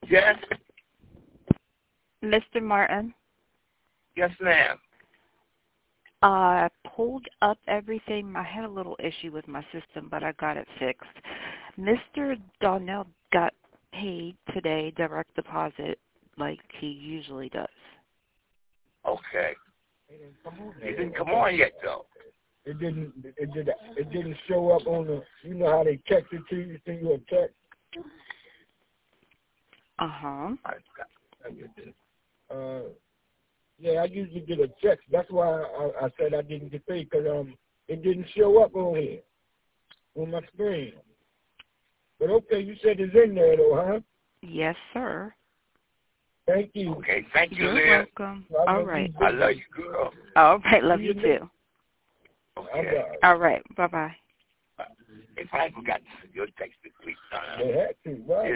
Yes? Mr. Martin, Yes, ma'am. I pulled up everything. I had a little issue with my system, but I got it fixed. Mr. Donnell got paid today, direct deposit, like he usually does. Okay. He didn't come on yet, though. It didn't show up on the. You know how they text it to you? Send you a text. Yeah, I usually get a text. That's why I said I didn't get paid because it didn't show up on here on my screen. But okay, you said it's in there though, huh? Yes, sir. Thank you. Okay, thank you, You're Leah. welcome. All right. I love you, girl. All right, love you too. Okay. All right, bye-bye. If I forgot to your text this week, they had to, right?